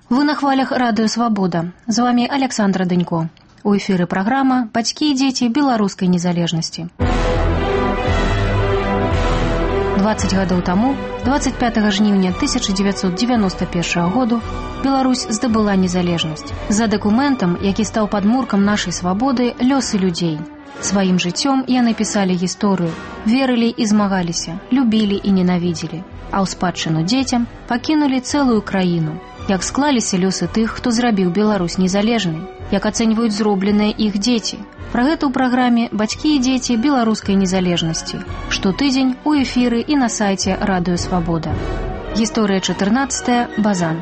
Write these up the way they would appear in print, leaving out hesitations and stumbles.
Вы на хвалях радыё «Свабода». З вами Александра Дынько. У эфіры праграма «Бацькі і дзеці беларускай незалежнасці». 20 гадоў таму, 25 жніўня 1991 году, Беларусь здабыла незалежнасць. За дакументам, які стаў падмуркам нашай свабоды, лёсы людзей. Сваім жыццём яны пісалі гісторыю, верылі і змагаліся, любілі і ненавідзелі, а ў спадчыну дзецям пакінулі цэлую краіну. Як склаліся лёсы тых, хто зрабіў Беларусь незалежнай, як ацэньваюць зробленыя іх дзеці. Пра гэта ў праграме «Бацькі і дзеці беларускай незалежнасці». Штотыдзень у эфіры і на сайце радыё «Свабода». Гісторыя 14. Базан.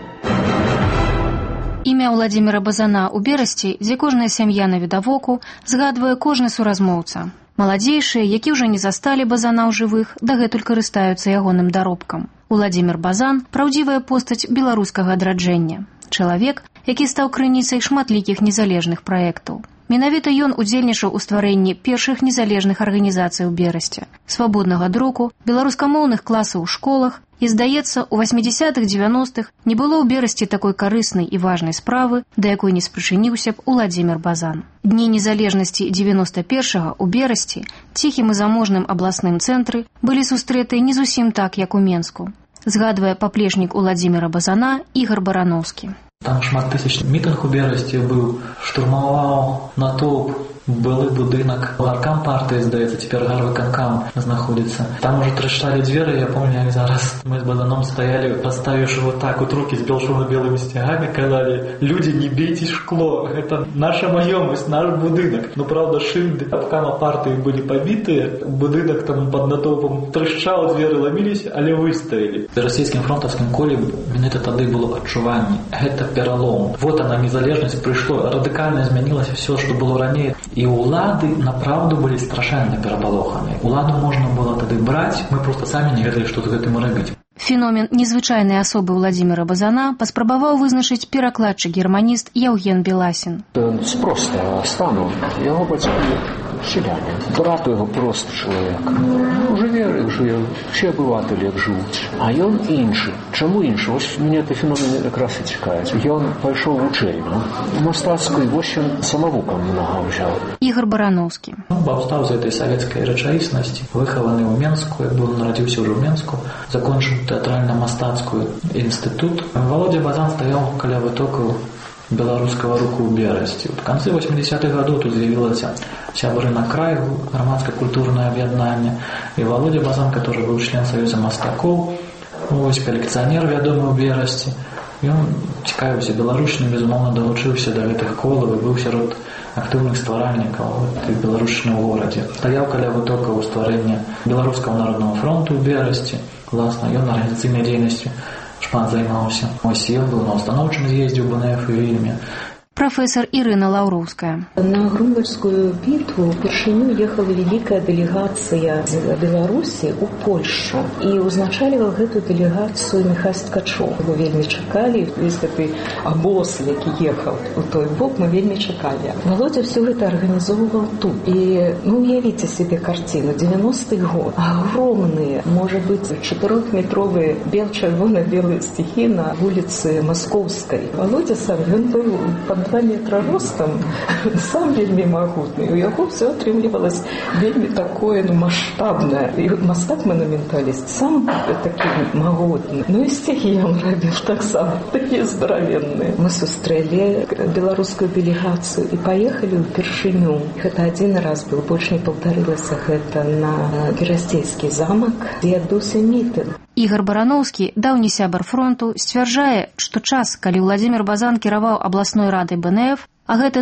Імя Владзіміра Базана ў Берасці, дзе кожная сям'я навідавоку, згадвае кожны суразмоўца. Маладзейшыя, які ўжо не засталі Базана ў жывых, дагэтуль карыстаюцца ягоным даробкам. Уладзімір Базан – праўдзівая постаць беларускага адраджэння. Чалавек, які стаў крыніцай шматлікіх незалежных праектаў. Менавіта ён удзельнічаў у стварэнні першых незалежных арганізацый у Берасці, свабоднага друку, беларускамоўных класаў у школах, і, здаецца, у 80-х-90-х не было ў Берасці такой карыснай і важнай справы, да якой не спрычыніўся б Уладзімір Базан. Дні незалежнасці 91-го у Берасці, ціхім і заможным абласным цэнтры, былі сустрэты не зусім так, як у Менску. Згадвае паплечнік Уладзіміра Базана Ігар Барановскі. Там шматтысячны мітынг у Берасці быў, штурмаваў натоўп былы будынак гаркам партыі, здаецца, цяпер гарвыканкам знаходзіцца. Там уже трашчалі дзверы, я помню, як зараз мы з Базаном стаялі, паставіўшы вот так вот рукі з белшовно-белымі сцягамі, казалі: «Людзі, не бейце шкло, гэта наша маёмасць, наш будынак». Ну, правда, шыльды абкама партыі былі пабітыя, будынак там пад натоўпам трашчаў, дзверы ламіліся, але выстаялі. На расійскім фронтаўскім коле менавіта тады было адчуванне. Гэта пералом. Вот она, незалежнасць, прыйшло, радыкальна змянілася все, што было раней. І улады направду былі страшэнна перапалоханы. Уладу можна было тады браць, мы проста самі не ведалі, што з гэтым рабіць. Феномен незвычайнай асобы Уладзіміра Базана паспрабаваў вызначыць перакладчык-германіст Яўген Беласін. З простага стану яго бацькі селяне. Брат яго просты чалавек. Жыве, як жыве, усе абыватэлі як жывуць. А ён іншы. Чаму іншы? Вось мяне гэты феномен якраз і цікавіць. Ён пайшоў у вучэльню. У мастацкую, вось ён самавукам многа ўзяў. Ігар Барановскі. Паўстаў з гэтай савецкай рэчаіснасці, выхаваны ў Менску, як быў нарадзіўся ўжо ў Менску, закончыў тэатральна-мастацкую інстытут. Володя Базан стаяў каля вытокаў беларускага руху ў Берасці. В канцы 80-х гадоў тут з'явілася «Сябры на край», грамадска-культурнае аб'яднанне. І Володя Базан, который быў член Саюза мастакоў, вось калекцыянер вядомы ў Берасці, ён цікавіўся беларушчынай, безумоўна, далучыўся да гэтых колаў і быў сярод актыўных стваральнікаў беларушчыны ў горадзе. Стаяў каля вытокаў стварэння Беларускага народнага фронту ў Берасці. Власна, ён арганізацыйнай дзейнасцю шмат займаўся. Ось ён быў на устаноўчым з'ездзе ў БНФ і Вільме. Профессор Ирина Лаўроўская. На Грунвальдскую битву впервые ехала великая делегация из Беларуси у Польшу. И узначаливал эту делегацию Михаил Ткачев. Мы вельми чекали, весь этот обоз, який ехал у той бок, мы вельми чекали. Володя все это организовывал тут. И, уявите себе картину, 90-й год. Огромные, может быть, 4-метровые червоно-белые стихи на улице Московской. Володя сам, он был под 2 метра ростом, сам вельми магутны. У яго все атрымлівалось вельми такое масштабное. І мастак монументаліст сам такі магутны. І стихи ён рабіў так само, такие здоровенные. Мы сустрэлі беларускую делегацию и поехали ўпершыню. Гэта один раз был, больше не повторилася гэта на Берасцейскі замак, дзе адбыўся мітынг. Ігар Барановскі, даўні сябар фронту, сцвярджае, што час, калі Уладзімір Базан кіраваў абласной радай БНФ, а гэта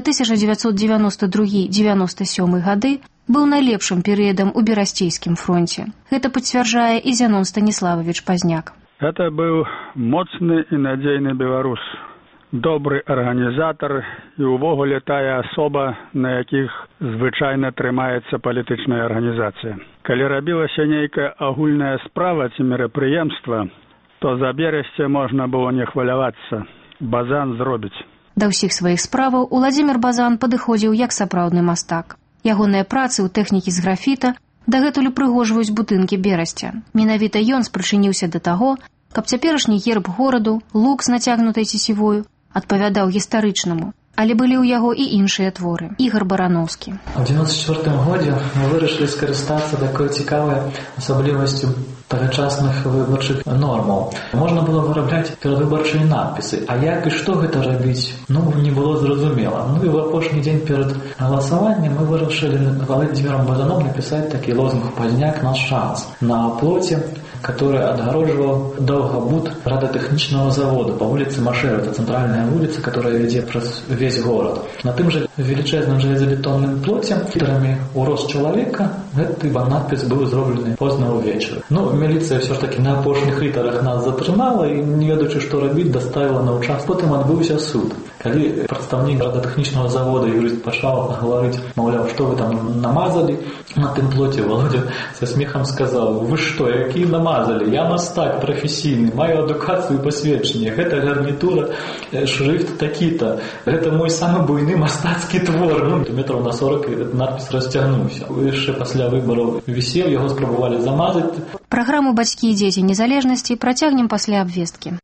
1992-97 гады, быў найлепшым перыядам у Берасцейскім фронце. Гэта пацвярджае і Зянон Станіславович Пазняк. Гэта быў моцны і надзейны беларус, добры арганізатар і ўвогуле тая асоба, на якіх звычайна трымаецца палітычная арганізацыя. Калі рабілася нейкая агульная справа ці мерапрыемства, то за Берасце можна было не хвалявацца. Базан зробіць. Да ўсіх сваіх справаў Уладзімір Базан падыходзіў як сапраўдны мастак. Ягоныя працы ў тэхнікі з графіта дагэтуль упрыгожваюць будынкі Берасця. Менавіта ён спрычыніўся да таго, каб цяперашні герб гораду, лук з нацягнутай цесівою, адпавядаў гістарычнаму. Але былі ў яго і іншыя творы. Ігар Барановскі. У 94 годзе мы вырашылі скарыстацца такой цікавай асаблівасцю тагачасных выбарчых нормаў. Можна было вырабляць перадвыбарчыя надпісы. А як і што гэта рабіць? Не было зразумела. І в апошні дзень перад галасаваннем мы вырашылі Владимиром Базаном напісаць такі лозунг «Пазняк наш шанс» на плоце, который отгораживал Долгобуд радиотехничного завода по улице Машера. Это центральная улица, которая ведет весь город. На том же величезном железобетонном плоте литерами у рост человека этот надпись был сделан поздно вечера. Милиция все-таки на опошних литерах нас затрымала и, не ведаючи, что робить, доставила на участок. Потом отбылся суд. Когда представник радиотехничного завода, юрист пошел говорить, мовляв, что вы там намазали на том плоте, Володя со смехом сказал: вы что, какие намазали? Я мастак професійний, маю адукацію і посвідчення. Гэта гарнітура, шрифт такі-то. Гэта мой самый буйны мастацкі твор. Метров на 40 надпіс розтягнувся. Яшчэ пасля выбораў вісеў, яго спрабавалі замазаць. Праграму «Бацькі і дзеці незалежнасці» працягнем пасля абвесткі.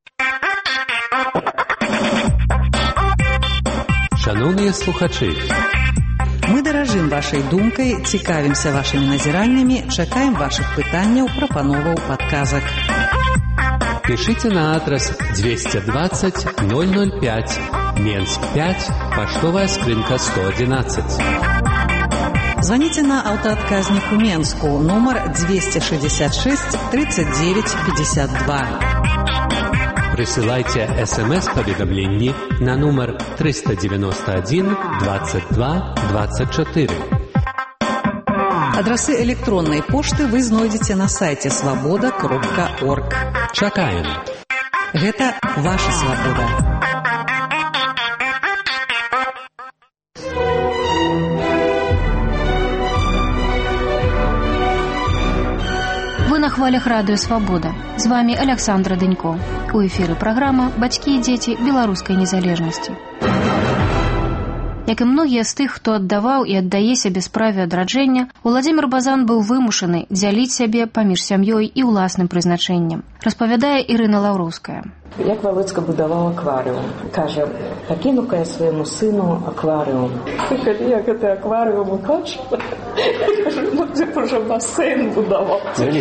Шановныя слухачы, мы даражым вашай думкай, цікавімся вашымі назіраннямі, чакаем вашых пытанняў, прапановаў, падказак. Пишите на адрес 220 005, Менск 5, поштовая скринка 111. Звоните на аўтаадказнік у Менску, номер 266 39 52. Присылайте СМС-поведомление на номер 391 22 24. Адрасы электронной пошты вы знойдзеце на сайте svoboda.org. Чакаем. Гэта ваша свабода. Вы на хвалях радыё «Свабода». З вами Александра Дынько. У эфіры праграма «Бацькі і дзеці беларускай незалежнасці». Як і многія з тых, хто аддаваў і аддае сябе справе адраджэння, Уладзімір Базан быў вымушаны дзяліць сябе паміж сям'ёй і ўласным прызначэннем. Распавядае Ірына Лаўроўская. Як Володька будаваў акварыум. Кажа, пакіну-ка я свайму сыну акварыум. Калі я гэты акварыум убачыла, кажа, уже басейн будаваў.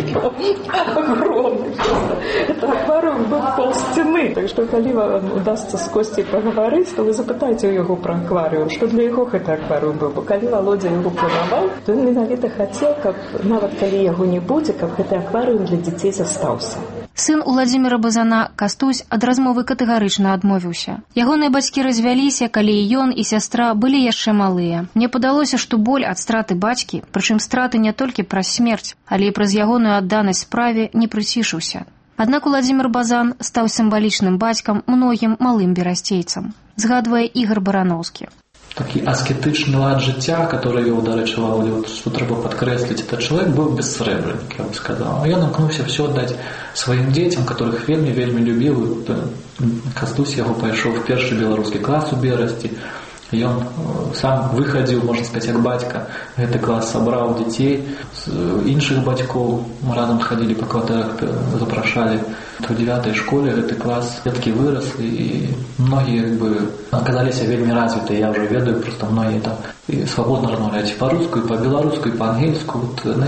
Огромный. Это акварыум быў полсцены. Так што, калі вам удасца з Косцей пагаварыць, то вы запытайце ў яго пра акварыум, што для яго гэты акварыум быў. Бо калі Володя яго планаваў, то ён менавіта хацеў, каб нават калі яго не будзе, каб гэты акварыум для дзяцей застаўся. Сын Уладзіміра Базана, Кастусь, ад размовы катэгарычна адмовіўся. Ягоныя бацькі развяліся, калі і ён, і сястра былі яшчэ малыя. Мне падалося, што боль ад страты бацькі, прычым страты не толькі праз смерць, але і праз ягоную адданасць справе, не прыцішыўся. Аднак Уладзімір Базан стаў сімвалічным бацькам многім малым берасцейцам, згадвае Ігар Барановскі. Такі аскетычны лад жыцця, который вёў, дарэчы, Володя, што трэба падкрэсліць, этот чалавек быў бессрэбрэнік, я бы сказал. Ён імкнуўся все аддаць сваім дзецям, которых вельмі любіў. Кастусь яго пайшоў в першы беларускі клас у Берасці. Ён сам выхадзіў, можна сказаць, як бацька. Гэты клас сабраў дзяцей з іншых бацькоў. Мы разам хадзілі па кватэрах, запрашалі. В 9-й школе гэты клас дзеткі выраслі, і многія аказаліся вельмі развітыя. Я ўжо ведаю, просто многія там і свабодна размаўляюць па-руску, і па-беларуску, і па-ангельску.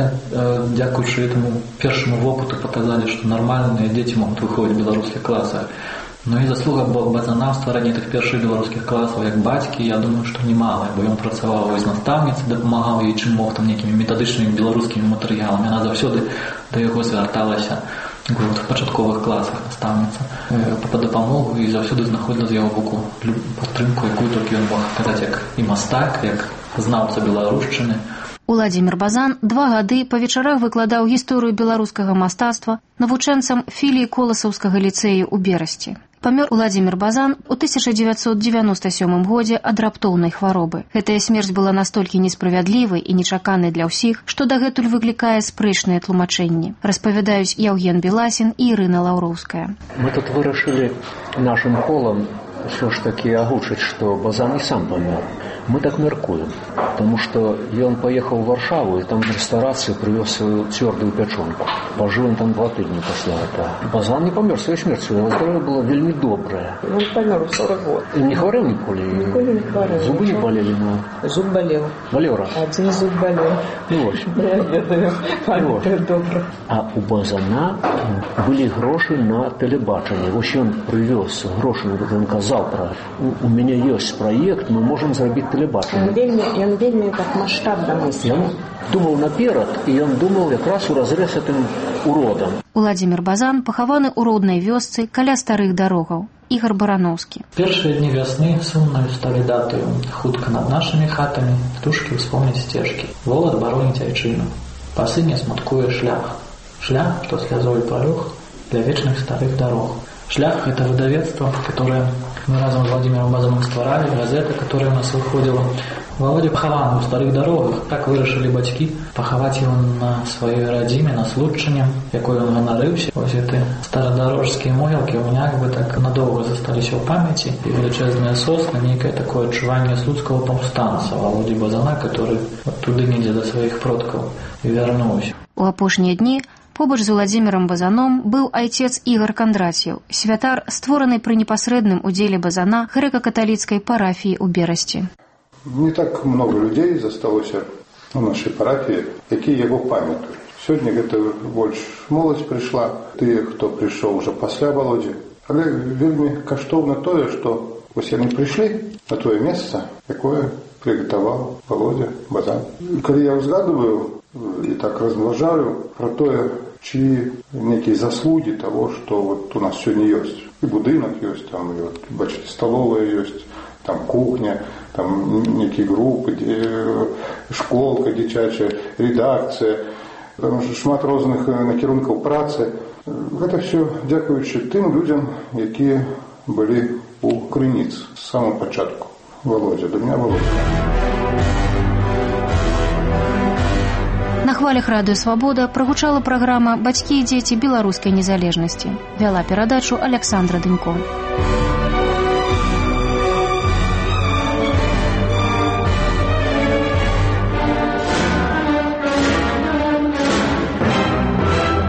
Дзякуючы этому першаму вопыту паказалі, што нармальныя дзеці могуць выходзіць в беларускіх класах. Ну і заслуга Базана в стварэнні тых першых беларускіх класаў як бацькі, я думаю, што немалая, бо ён працаваў з настаўніцай, дапамагаў ёй чым мог, там нейкімі метадычнымі беларускімі матэрыяламі. Яна заўсёды да яго звярталася в пачатковых класах, настаўніца, па дапамогу, і заўсёды знаходзіла з яго боку падтрымку, якую толькі ён мог аказаць як і мастак, як знаўца беларушчыны. Уладзімір Базан 2 гады па вечарах выкладаў гісторыю беларускага мастацтва навучэнцам філіі Коласаўскага ліцэю ў Берасці. Памёр Уладзімір Базан у 1997 годзе ад раптоўнай хваробы. Гэтая смерць была настолькі несправядлівай і нечаканай для ўсіх, што дагэтуль выклікае спрэчныя тлумачэнні. Распавядаюць Яўген Беласін і Ірына Лаўроўская. Мы тут вырашылі нашым колам ўсё ж такі агучыць, што Базан і сам памёр. Мы так мяркуем. потому что он поехал в Варшаву и там в ресторации привез свою твердую печенку. Пожил он там 2 тыдні после этого. Базан не помер своей смертью, его здоровье было вельми доброе. Он помер в 40 год. И не хворел николи? Николи не хворел. Зубы не болели? Но... Зуб болел. Болел раз? Один зуб болел. Ну, в общем. Я ведаю. Памятаю добре. А у Базана были гроши на телебачение. Вот он привез гроши, он сказал, у меня есть проект, мы можем сделать телебачение. Он вельми так масштабно мыслил. Он думал наперед, и он думал как раз у разрез этим уродом. Уладзімір Базан пахаваны ў роднай вёсцы каля старых дарогаў. Ігор Барановскі. Першыя дні вясны сумнаю сталі датаю. Хутка над нашымі хатамі птушкі ўспомняць сцежкі. Волат бароніць айчыну. Па сыне смуткуе шлях. Шлях, што слязой палюх для вечных старых дарог. Шлях — это выдавецтво, которое мы разом с Владимиром Базаном стваралі, газета, которая у нас выходила. Володя пахаваны ў старых дарогах. Так вырашылі бацькі пахаваць его на сваёй радзіме, на Случчыне, якой он ганарыўся. Вось гэты старадарожскія могілкі у меня как бы так надоўга засталіся ў памяці. І велічэзныя сосны, нейкае такое адчуванне слуцкага паўстанца Володі Базана, который вот туды недзе да сваіх продкаў і вярнуўся. У апошнія дні побач з Уладзімірам Базаном быў айцец Ігор Кандраціў, святар, створаны пры непасрэдным удзеле Базана грэка-каталіцкай парафіі ў Берасці. Не так много людей засталося у нашей парафии, якія его памятуюць. Сегодня гэта больш моладзь пришла, тыя, хто пришел уже пасля Володи. Але вельмі каштоўна тое, что вось яны пришли на тое место, якое приготовал Володя Базан. Калі я узгадываю и так разважаю про тое, чьи некие заслуги того, что вот у нас сегодня есть. И будинок есть, там, и вот, бачите, столовая есть, там кухня, там некие группы, школка дзіцячая, редакция, там шмат розных накірункаў працы. Гэта все дзякуючы тым людям, якія былі у крыніцы з самого пачатку. Володя, до меня Володя. На хвалях радыё «Свабода» прагучала праграма «Бацькі і дзеці беларускай незалежнасці». Вяла перадачу Александра Дынько.